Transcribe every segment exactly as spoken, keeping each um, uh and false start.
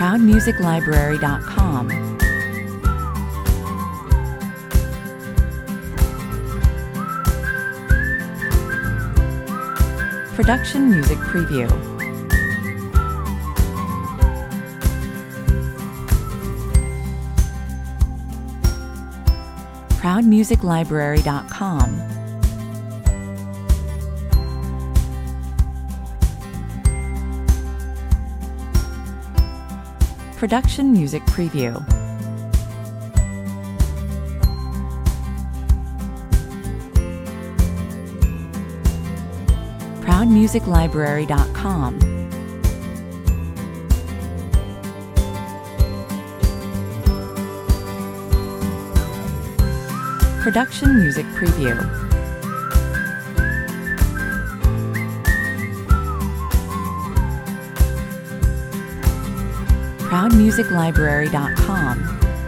proud music library dot com. Production Music Preview. proud music library dot com. Production Music Preview. proud music library dot com. Production Music Preview. proud music library dot com.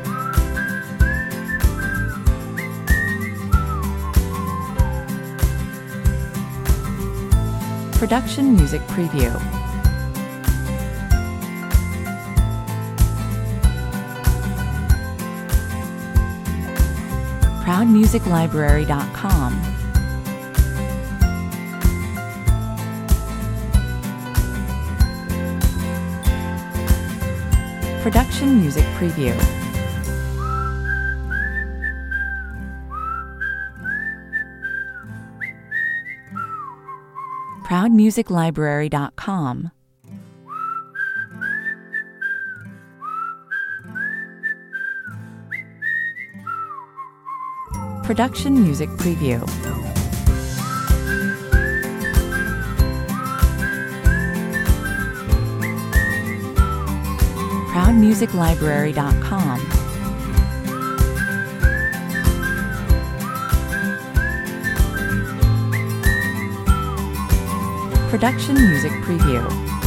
Production Music Preview. proud music library dot com. Production Music Preview. proud music library dot com. Production Music Preview. proud music library dot com. Production Music Preview.